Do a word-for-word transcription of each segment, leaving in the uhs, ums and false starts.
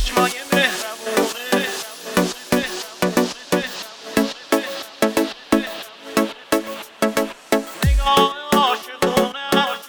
چشمای مهربونه نگاه عاشقونه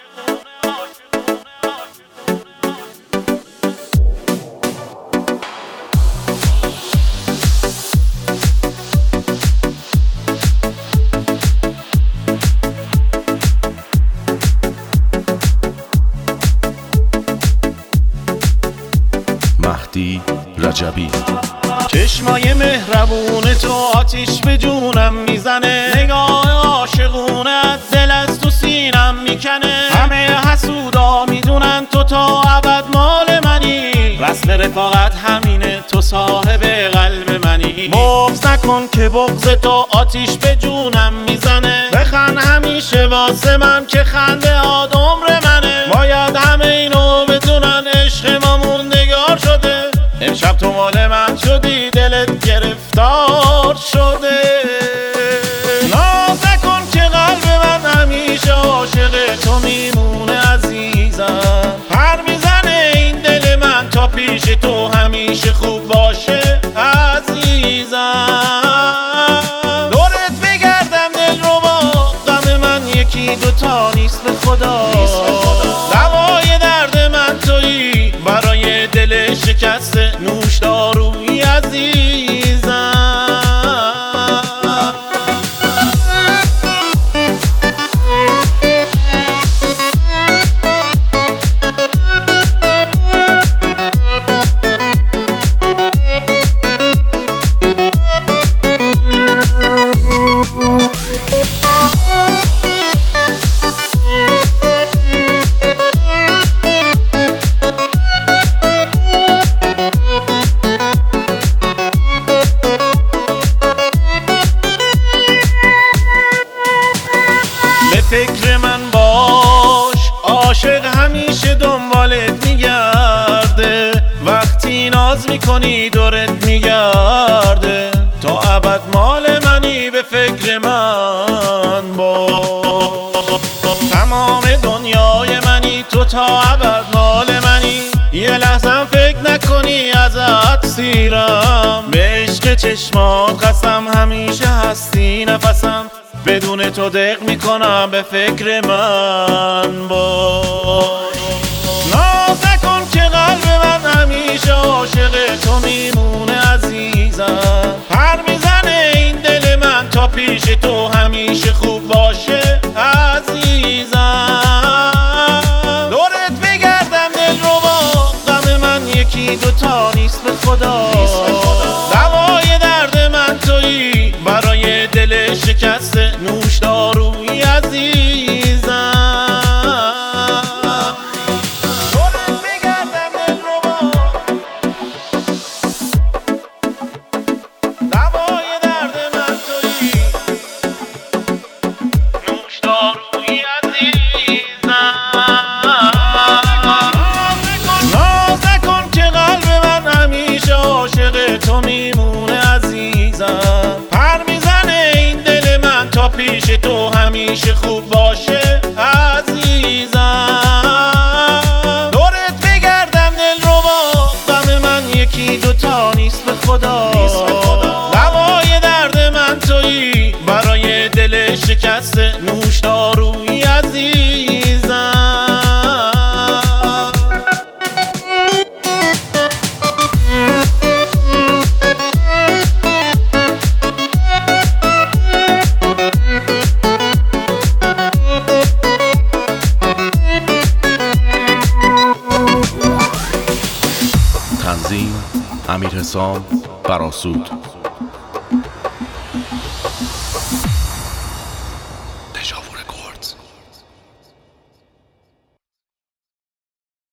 مهدی رجبی. چشمای مهربونه تو آتیش به جونم میزنه، نگاه عاشقونه دل از تو سینم میکنه. همه حسودا میدونن تو تا ابد مال منی، رسم رفاقت همینه تو صاحب قلب منی. بغض نکن که بغض تو آتیش به جونم میزنه، بخند همیشه واسه من که خنده آد عمر منه. باید همه اینو بدونن عشق ما موندگار شده، امشب تو مال من شدی دلت گرفتار شده. ناز نکن که قلب من همیشه عاشق تو میمونه عزیزم. پر میزنه این دل من تا پیش تو همیشه خوب باشه عزیزم. دورت بگردم دل رو با غم من یکی دوتا نیست به خدا. دوای درد من تویی برای دل شکسته نوش دارویی عزیزم. فکر من باش عاشق همیشه دنبالت میگرده، وقتی ناز میکنی دورت میگرده. تا ابد مال منی به فکر من باش، تمام دنیای منی تو تا ابد مال منی. یه لحظه فکر نکنی ازت سیرم، به عشق چشمات قسم همیشه هستی نفسم. بدون تو دق میکنم به فکر من باش. ناز نکن که قلب من همیشه عاشق تو میمونه عزیزم. پر میزنه این دل من تا پیش تو همیشه خوب باشه عزیزم. دورت بگردم دل رو با غم من یکی دوتا نیست به خدا. دوای درد من تویی برای دل شکسته نوش دارویی عزیزم. دورت بگردم دل رو با دوای درد من تویی نوش دارویی عزیزم. ناز نکن که قلب من همیشه عاشق تو میمونه عزیزم. پر میزنه این دل من تا پیش تو همیشه خوب باشه عزیزم. دورت بگردم دل رو با غم من یکی دوتا نیست به خدا. دوای درد من تویی برای دل شکسته نوش دارویی عزیزم. تنظیم امیر حسام فراسود.